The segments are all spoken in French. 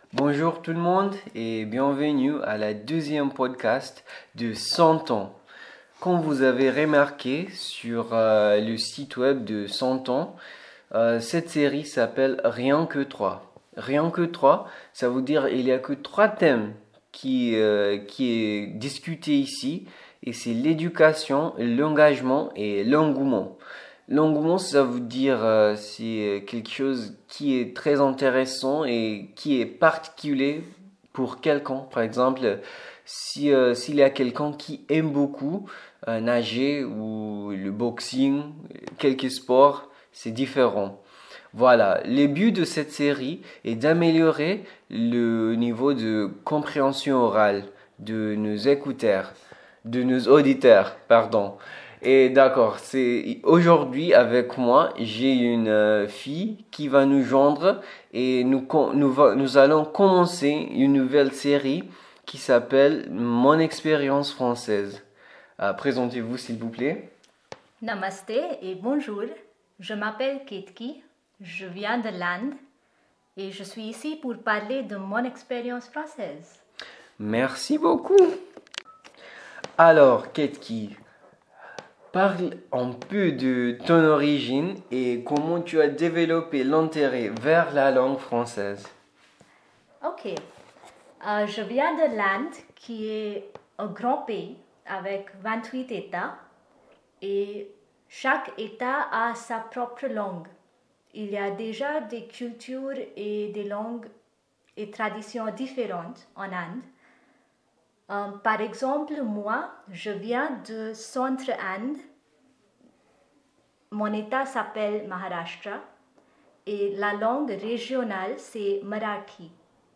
Bonjour tout le monde et bienvenue à la deuxième podcast de 100 ans. Comme vous avez remarqué sur le site web de 100 ans, cette série s'appelle Rien que 3. Rien que 3, ça veut dire il n'y a que 3 thèmes qui est discuté ici et c'est l'éducation, l'engagement et l'engouement. L'engouement, ça veut dire c'est quelque chose qui est très intéressant et qui est particulier pour quelqu'un. Par exemple, s'il y a quelqu'un qui aime beaucoup nager ou le boxing, quelques sports, c'est différent. Voilà, le but de cette série est d'améliorer le niveau de compréhension orale de nos écouteurs, de nos auditeurs, pardon. Et d'accord, c'est aujourd'hui avec moi, j'ai une fille qui va nous joindre et nous allons commencer une nouvelle série qui s'appelle Mon expérience française. Présentez-vous s'il vous plaît. Namaste et bonjour. Je m'appelle Ketki, je viens de l'Inde et je suis ici pour parler de mon expérience française. Merci beaucoup. Alors, Ketki, parle un peu de ton origine et comment tu as développé l'intérêt vers la langue française. Ok, je viens de l'Inde qui est un grand pays avec 28 États et chaque État a sa propre langue. Il y a déjà des cultures et des langues et traditions différentes en Inde. Par exemple, moi, je viens de Centre-Inde. Mon État s'appelle Maharashtra et la langue régionale, c'est Marathi.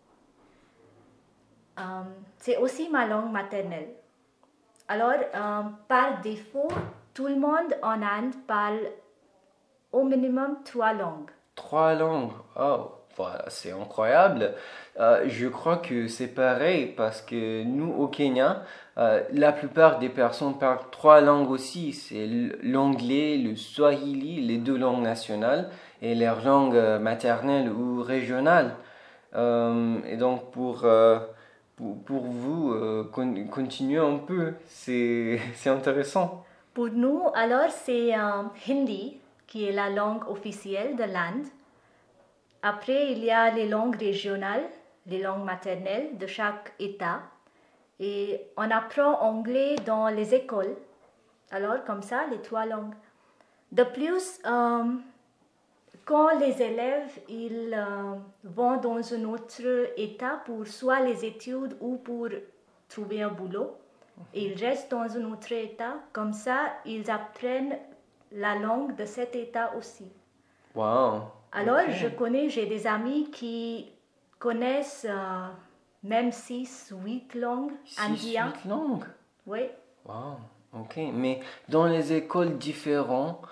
C'est aussi ma langue maternelle. Alors, par défaut, tout le monde en Inde parle au minimum 3 langues. 3 langues. Oh, voilà, c'est incroyable. Je crois que c'est pareil parce que nous, au Kenya, la plupart des personnes parlent 3 langues aussi. C'est l'anglais, le swahili, les 2 langues nationales et leurs langues maternelles ou régionales. Et donc, pour vous, continuez un peu. C'est intéressant. Pour nous, alors, c'est Hindi qui est la langue officielle de l'Inde. Après, il y a les langues régionales, les langues maternelles de chaque État. Et on apprend anglais dans les écoles. Alors, comme ça, les 3 langues. De plus, quand les élèves vont dans un autre État pour soit les études ou pour trouver un boulot, et ils restent dans un autre État, comme ça, ils apprennent la langue de cet État aussi. Wow. Alors, Ok. j'ai des amis qui connaissent même 6 ou 8 langues 6, indiennes. 8 langues. Oui. Wow, ok. Mais dans les écoles différentes,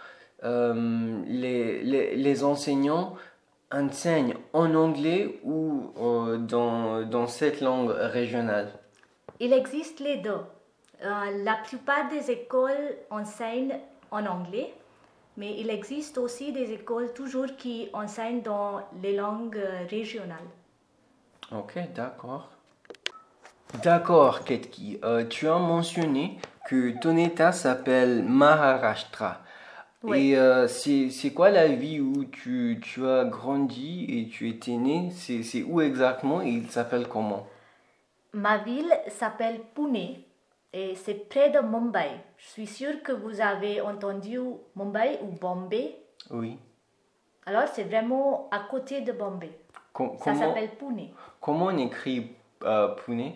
les enseignants enseignent en anglais ou dans cette langue régionale? Il existe les deux. La plupart des écoles enseignent en anglais, mais il existe aussi des écoles toujours qui enseignent dans les langues régionales. Ok, d'accord. D'accord, Ketki. Tu as mentionné que ton état s'appelle Maharashtra. Oui. Et c'est quoi la ville où tu as grandi et tu étais né? C'est où exactement et il s'appelle comment? Ma ville s'appelle Pune et c'est près de Mumbai. Je suis sûre que vous avez entendu Mumbai ou Bombay. Oui. Alors c'est vraiment à côté de Bombay. Ça Comment, s'appelle Pune. comment on écrit Pune?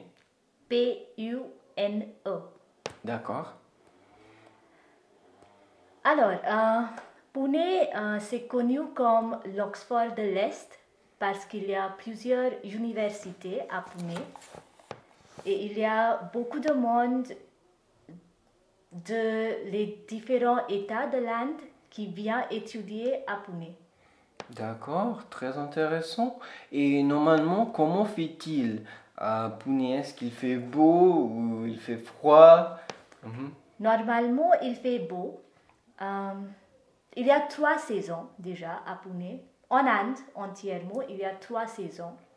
Pune. D'accord. Alors, Pune, c'est connu comme l'Oxford de l'Est parce qu'il y a plusieurs universités à Pune et il y a beaucoup de monde de les différents États de l'Inde qui vient étudier à Pune. D'accord, très intéressant. Et normalement, comment fait-il à Pune? Est-ce qu'il fait beau ou il fait froid? Mhm. Normalement, il fait beau. Euh, il y a 3 saisons déjà à Pune. En Inde entièrement, il y a 3 saisons.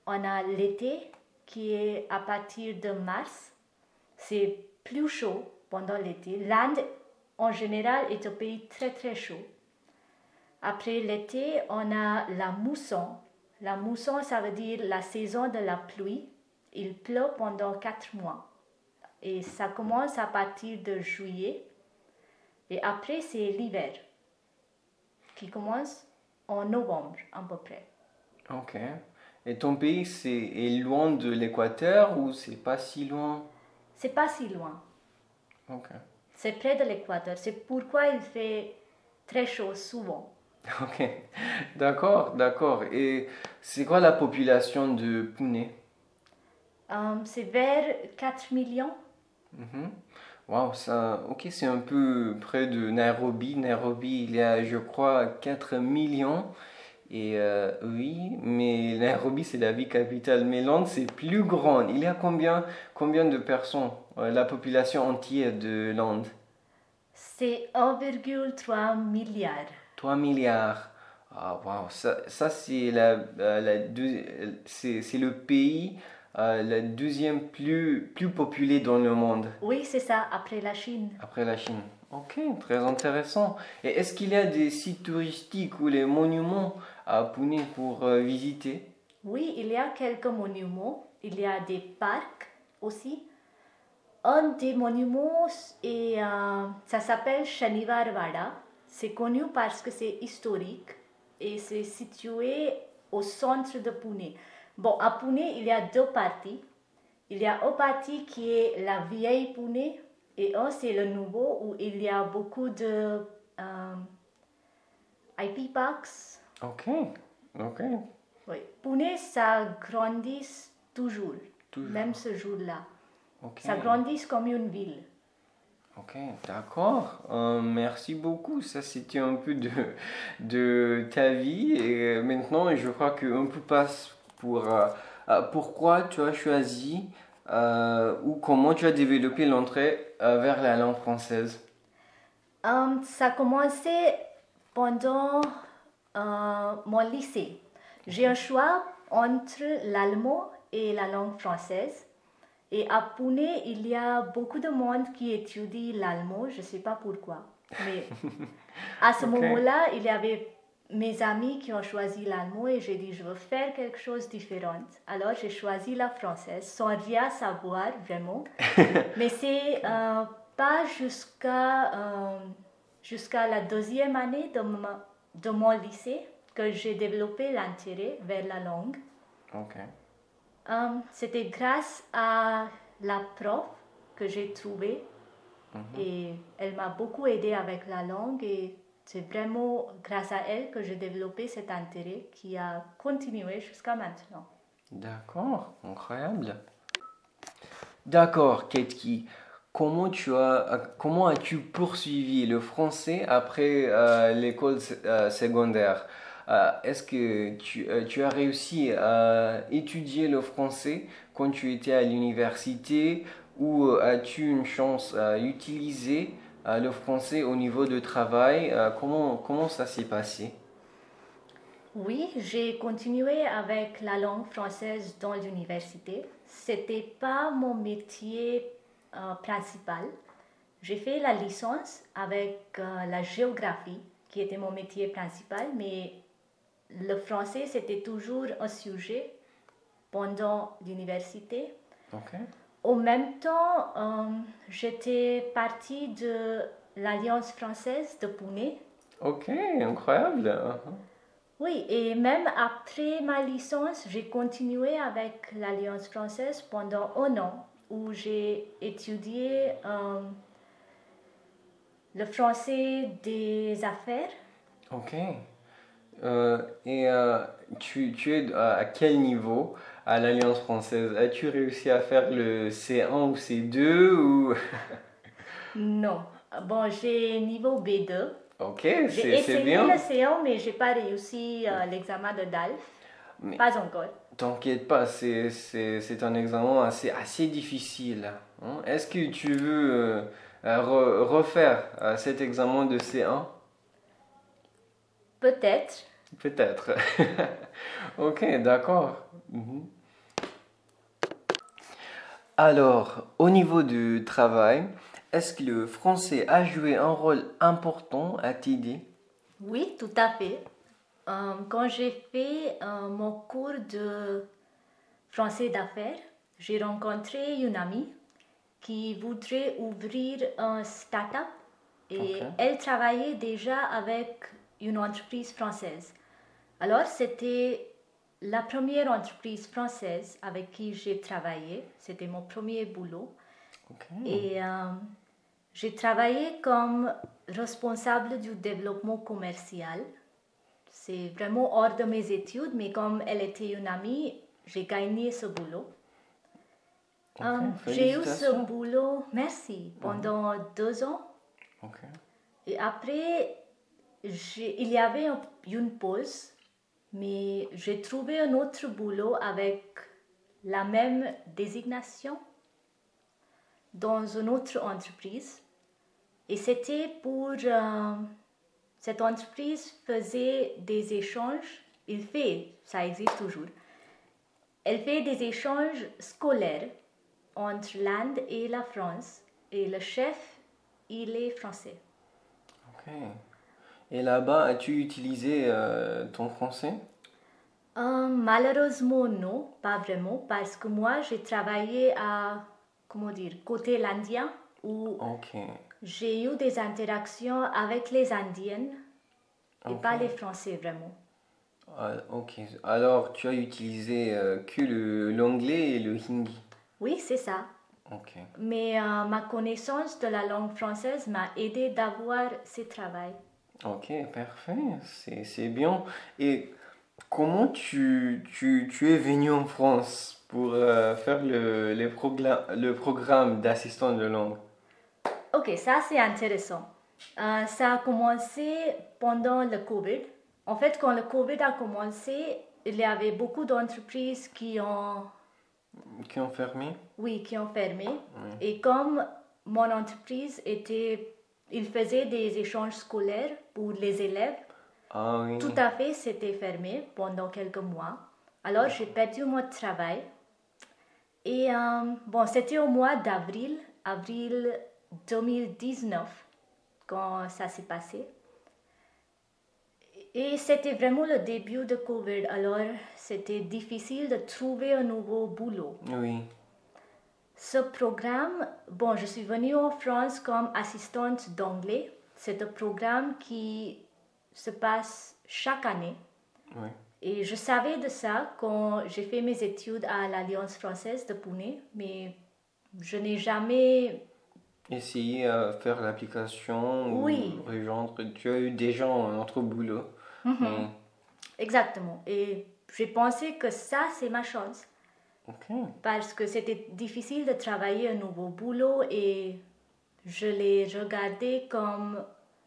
on a l'été qui est à partir de mars. C'est plus chaud pendant l'été. L'Inde, en général, est un pays très très chaud. Après l'été, on a la mousson. La mousson, ça veut dire la saison de la pluie. Il pleut pendant 4 mois. Et ça commence à partir de juillet. Et après, c'est l'hiver qui commence en novembre à peu près. Ok. Et ton pays, est loin de l'équateur ou c'est pas si loin? C'est pas si loin. Ok. C'est près de l'équateur. C'est pourquoi il fait très chaud souvent. Ok. D'accord, d'accord. Et c'est quoi la population de Pune? C'est vers 4 millions. Mhm. Wow, ça, ok, c'est un peu près de Nairobi. Nairobi, il y a, je crois, 4 millions. Et oui, mais Nairobi, c'est la ville capitale. Mais Londres, c'est plus grand. Il y a combien de personnes, la population entière de Londres? C'est 1,3 milliard. 3 milliards. Ah, wow, ça c'est c'est le pays le deuxième plus populé dans le monde, Oui, c'est ça, après la Chine. après la Chine. Ok, très intéressant. Et est-ce qu'il y a des sites touristiques ou les monuments à Pune pour visiter? Oui, il y a quelques monuments. Il y a des parcs aussi. Un des monuments, ça s'appelle Shanivarwada. C'est connu parce que c'est historique et c'est situé au centre de Pune. Bon, à Pune, il y a deux parties. Il y a une partie qui est la vieille Pune et un, c'est le nouveau où il y a beaucoup de IP parks. Ok, ok, Oui. Pune, ça grandit toujours, toujours. même ce jour-là. Ok. Ça grandit comme une ville. Ok, d'accord. Merci beaucoup. Ça, c'était un peu de ta vie. Et maintenant, je crois qu'on peut passer pour pourquoi tu as choisi ou comment tu as développé l'entrée vers la langue française. Ça a commencé pendant mon lycée. J'ai un choix entre l'allemand et la langue française. Et à Pune, il y a beaucoup de monde qui étudie l'allemand, je ne sais pas pourquoi. Mais à ce Ok. moment-là, il y avait mes amis qui ont choisi l'allemand et j'ai dit, je veux faire quelque chose de différent. Alors j'ai choisi la française sans rien savoir vraiment. Mais c'est pas jusqu'à la deuxième année de mon lycée que j'ai développé l'intérêt vers la langue. Ok. C'était grâce à la prof que j'ai trouvée et elle m'a beaucoup aidé avec la langue et c'est vraiment grâce à elle que j'ai développé cet intérêt qui a continué jusqu'à maintenant. D'accord, incroyable. D'accord, Ketki. Comment as-tu poursuivi le français après l'école secondaire? Est-ce que tu as réussi à étudier le français quand tu étais à l'université ou as-tu une chance à utiliser le français au niveau de travail? Comment ça s'est passé? Oui, j'ai continué avec la langue française dans l'université. C'était pas mon métier principal. J'ai fait la licence avec la géographie, qui était mon métier principal, mais le français, c'était toujours un sujet pendant l'université. Ok. En même temps, j'étais partie de l'Alliance française de Pune. Ok, incroyable. Oui, et même après ma licence, j'ai continué avec l'Alliance française pendant un an où j'ai étudié le français des affaires. Ok. Et tu es à quel niveau à l'Alliance française? As-tu réussi à faire le C1 ou C2 ou... Non. Bon, j'ai niveau B2. Ok, J'ai c'est essayé le bien. C1, mais j'ai pas réussi l'examen de DALF. Mais Pas encore. t'inquiète pas, c'est un examen assez difficile, hein. Est-ce que tu veux refaire cet examen de C1? Peut-être. Peut-être. Ok, d'accord. Mhm. Alors, au niveau du travail, est-ce que le français a joué un rôle important à t'aider? Oui, tout à fait. Quand j'ai fait mon cours de français d'affaires, j'ai rencontré une amie qui voudrait ouvrir un start-up et Ok. elle travaillait déjà avec une entreprise française. Alors, c'était la première entreprise française avec qui j'ai travaillé. C'était mon premier boulot. Ok. Et j'ai travaillé comme responsable du développement commercial. C'est vraiment hors de mes études, mais comme elle était une amie, j'ai gagné ce boulot. Ok, J'ai eu ce félicitations. boulot, merci, pendant 2 ans. Ok. Et après, il y avait une pause, mais j'ai trouvé un autre boulot avec la même désignation dans une autre entreprise. Et c'était pour... cette entreprise faisait des échanges, ça existe toujours, elle fait des échanges scolaires entre l'Inde et la France. Et le chef, il est français. Ok. Et là-bas, as-tu utilisé ton français? Malheureusement, non, pas vraiment, parce que moi, j'ai travaillé à, comment dire, côté l'Indien, où Ok. j'ai eu des interactions avec les Indiennes et Ok. pas les Français vraiment. Ok. Alors, tu as utilisé que l'anglais et le hindi. Oui, c'est ça. Ok. Mais ma connaissance de la langue française m'a aidé d'avoir ce travail. Ok, parfait. C'est bien. Et comment tu es venu en France pour faire le programme d'assistant de langue? Ok, ça c'est intéressant. Ça a commencé pendant le Covid. En fait, quand le Covid a commencé, il y avait beaucoup d'entreprises Qui ont fermé? oui, qui ont fermé. Oui. Et comme mon entreprise il faisait des échanges scolaires pour les élèves, Ah oui. tout à fait, c'était fermé pendant quelques mois. Alors, j'ai perdu mon travail. Et bon, c'était au mois d'avril, avril 2019, quand ça s'est passé. Et c'était vraiment le début de Covid, alors c'était difficile de trouver un nouveau boulot. Oui. Ce programme, bon, je suis venue en France comme assistante d'anglais. C'est un programme qui se passe chaque année. Oui. Et je savais de ça quand j'ai fait mes études à l'Alliance française de Pune, mais je n'ai jamais... Essayer à faire l'application ou Oui, rejoindre. Tu as eu déjà un autre boulot. Mais exactement. Et j'ai pensé que ça, c'est ma chance. ok. Parce que c'était difficile de travailler un nouveau boulot et je l'ai regardé comme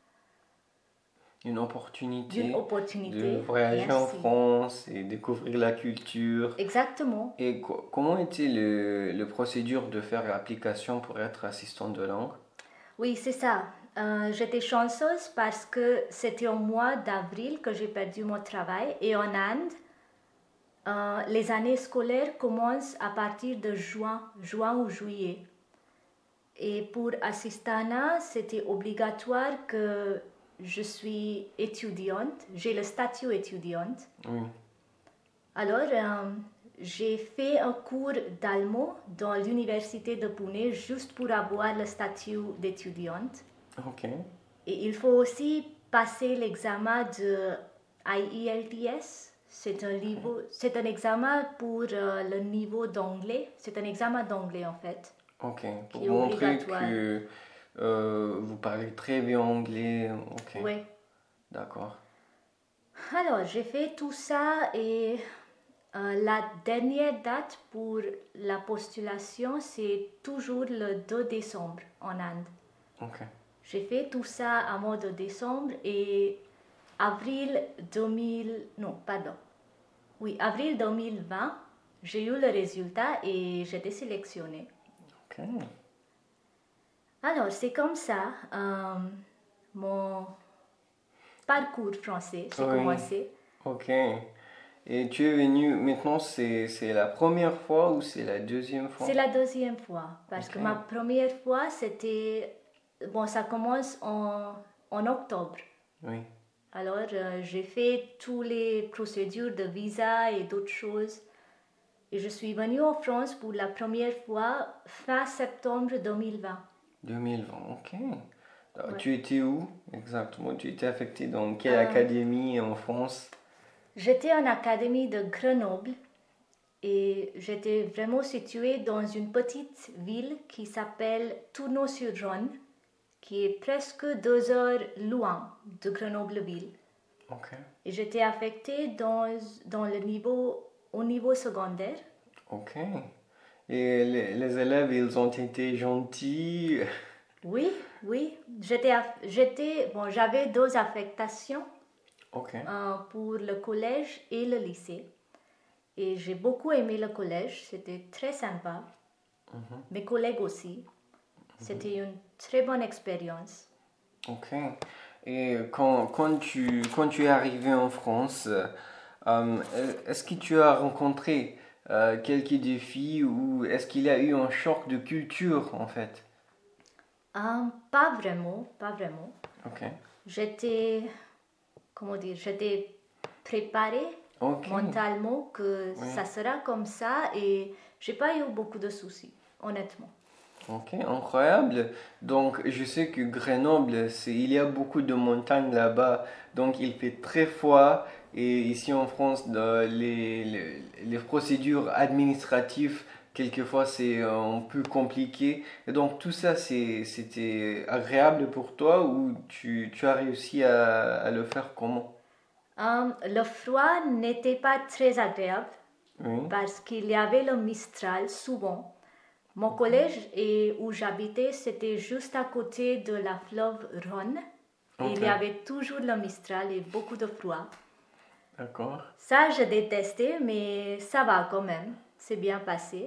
Une une opportunité de opportunité. voyager en Merci. France et découvrir la culture. Exactement. Et comment était le procédure de faire l'application pour être assistant de langue? Oui, c'est ça. J'étais chanceuse parce que c'était au mois d'avril que j'ai perdu mon travail et en Inde, les années scolaires commencent à partir de juin ou juillet. Et pour Assistana, c'était obligatoire que je suis étudiante, j'ai le statut étudiante. Oui. Alors, j'ai fait un cours d'allemand dans l'université de Pune juste pour avoir le statut d'étudiante. Ok. Et il faut aussi passer l'examen de IELTS. C'est un examen pour le niveau d'anglais. C'est un examen d'anglais en fait, Ok. qui Pour est montrer obligatoire. que vous parlez très bien anglais. Ok. Oui. D'accord. Alors, j'ai fait tout ça et la dernière date pour la postulation, c'est toujours le 2 décembre en Inde. Ok. J'ai fait tout ça à mois de décembre et avril 2000, non, pardon. Oui, avril 2020, j'ai eu le résultat et j'étais sélectionnée. Ok. Alors, c'est comme ça, mon parcours français, j'ai Oui. commencé. Ok. Et tu es venu, maintenant c'est la première fois ou c'est la deuxième fois? C'est la deuxième fois, parce que Ok. ma première fois, bon, ça commence en octobre. Oui. Alors, j'ai fait toutes les procédures de visa et d'autres choses. Et je suis venue en France pour la première fois fin septembre 2020. 2020, ok. Alors, Ouais. tu étais où exactement? Tu étais affecté dans quelle Euh, académie en France? J'étais en académie de Grenoble et j'étais vraiment située dans une petite ville qui s'appelle Tournon-sur-Rhône, qui est presque 2 heures loin de Grenoble-ville. Ok. Et j'étais affectée au niveau secondaire. Ok. Et les élèves, ils ont été gentils. Oui, oui. Bon, j'avais 2 affectations Ok. pour le collège et le lycée. Et j'ai beaucoup aimé le collège, c'était très sympa. Mes collègues aussi. C'était une très bonne expérience. Ok. Et quand tu es arrivé en France, est-ce que tu as rencontré quelques défis ou est-ce qu'il y a eu un choc de culture en fait? Pas vraiment, pas vraiment. Ok. J'étais, comment dire, j'étais préparée Ok. mentalement que Oui. ça sera comme ça et j'ai pas eu beaucoup de soucis, honnêtement. Ok, incroyable. Donc, je sais que Grenoble, il y a beaucoup de montagnes là-bas, donc il fait très froid. Et ici en France, les procédures administratives, quelquefois, c'est un peu compliqué. Et donc, tout ça, c'était agréable pour toi ou tu as réussi à le faire comment? Le froid n'était pas très agréable Oui, parce qu'il y avait le Mistral souvent. Mon collège et où j'habitais, c'était juste à côté de la fleuve Rhône. Et ok, il y avait toujours le Mistral et beaucoup de froid. d'accord. Ça, je détestais, mais ça va quand même. C'est bien passé.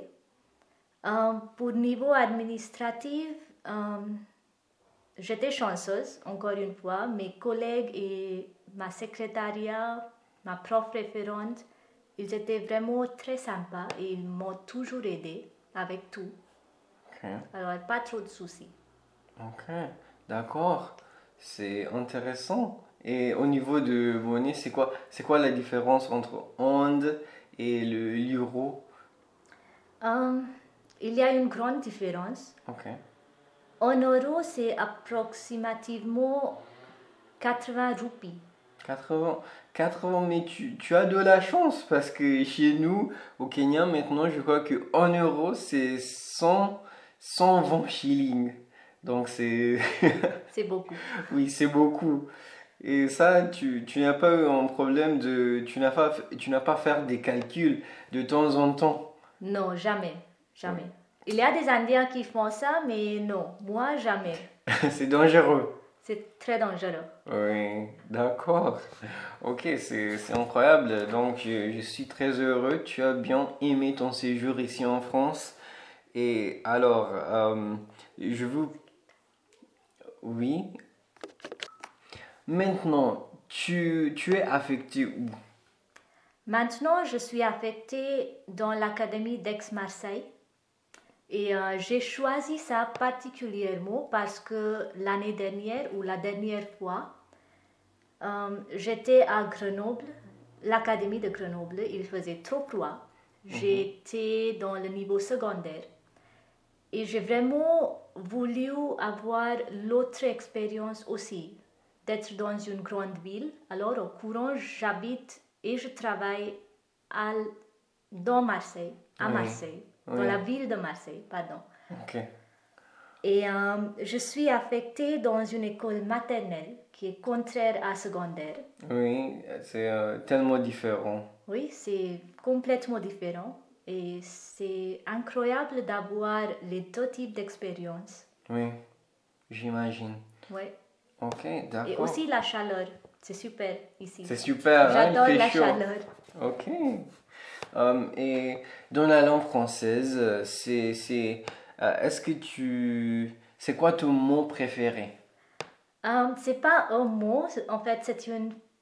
Pour niveau administratif, euh, j'étais chanceuse, encore une fois. Mes collègues et ma secrétariat, ma prof référente, ils étaient vraiment très sympas et ils m'ont toujours aidé avec tout. Ok. Alors, pas trop de soucis. Ok, d'accord. C'est intéressant. Et au niveau de monnaie, c'est quoi la différence entre Onde et l'euro? Euh, il y a une grande différence. Ok. En euros, c'est approximativement 80 roupies. 80, 80, mais tu as de la chance parce que chez nous, au Kenya, maintenant, je crois que en euros, c'est 120 shillings. Donc c'est, C'est beaucoup. oui, c'est beaucoup. Et ça, tu n'as pas eu un problème tu n'as pas faire des calculs de temps en temps. Non, jamais. Oui. Jamais. Il y a des Indiens qui font ça, mais non, moi, jamais. C'est dangereux. C'est très dangereux. Oui, d'accord. Ok, c'est incroyable. Donc, je suis très heureux. Tu as bien aimé ton séjour ici en France. Et alors, je vous... Oui. Maintenant, tu es affecté où? Maintenant, je suis affectée dans l'Académie d'Aix-Marseille. Et j'ai choisi ça particulièrement parce que l'année dernière ou la dernière fois, j'étais à Grenoble, l'Académie de Grenoble, il faisait trop froid. J'étais dans le niveau secondaire et j'ai vraiment voulu avoir l'autre expérience aussi, d'être dans une grande ville. Alors au courant, j'habite et je travaille à, dans Marseille, à Oui, Marseille, dans oui. la ville de Marseille, pardon. Ok. Et je suis affectée dans une école maternelle qui est contraire à secondaire. Oui, c'est tellement différent. Oui, c'est complètement différent et c'est incroyable d'avoir les deux types d'expériences. Oui, j'imagine. Oui. Ok, Et d'accord. aussi la chaleur, c'est super ici. C'est super, hein, il J'adore fait la chaud. chaleur. Ok. Et dans la langue française, est-ce que c'est quoi ton mot préféré? C'est pas un mot, en fait,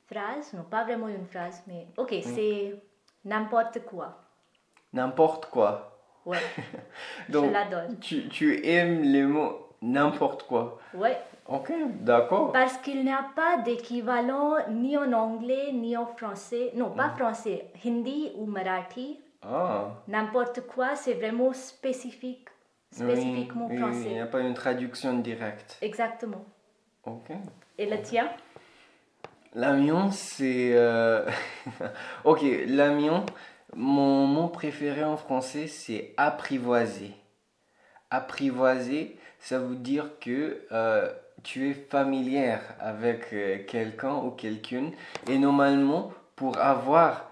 phrase, non pas vraiment une phrase, mais ok, c'est n'importe quoi. N'importe quoi. Ouais, Donc, je l'adore. tu aimes les mots n'importe quoi. Ouais, Ok, d'accord. parce qu'il n'y a pas d'équivalent ni en anglais ni en français. Non, pas français, hindi ou marathi. Ah, N'importe quoi, c'est vraiment spécifique, spécifiquement oui, il français. n'y a pas une traduction directe. Exactement. Ok. Et le tien? L'amion, c'est... Ok, l'amion, mon mot préféré en français, c'est apprivoiser. Apprivoiser, ça veut dire que tu es familière avec quelqu'un ou quelqu'une. Et normalement, pour avoir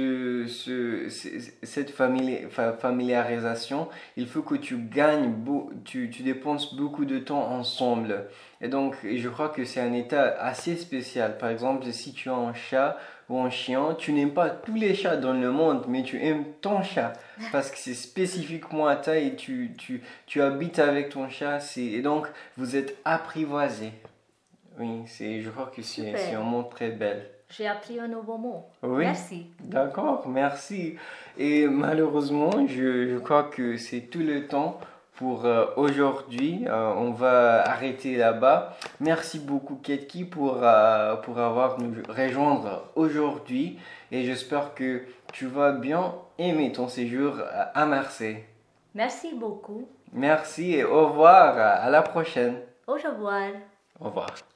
cette familiarisation, il faut que tu gagnes, tu dépenses beaucoup de temps ensemble. Et donc, je crois que c'est un état assez spécial. Par exemple, si tu as un chat ou un chien, tu n'aimes pas tous les chats dans le monde, mais tu aimes ton chat parce que c'est spécifiquement à toi et tu habites avec ton chat. Et donc, vous êtes apprivoisés. Oui, je crois que c'est Super. un mot très bel. J'ai appris un nouveau mot. Oui. Merci. D'accord, merci. Et malheureusement, je crois que c'est tout le temps pour aujourd'hui. On va arrêter là-bas. Merci beaucoup, Ketki, pour avoir nous rejoindre aujourd'hui. Et j'espère que tu vas bien aimer ton séjour à Marseille. Merci beaucoup. Merci et au revoir. À la prochaine. Au revoir. Au revoir.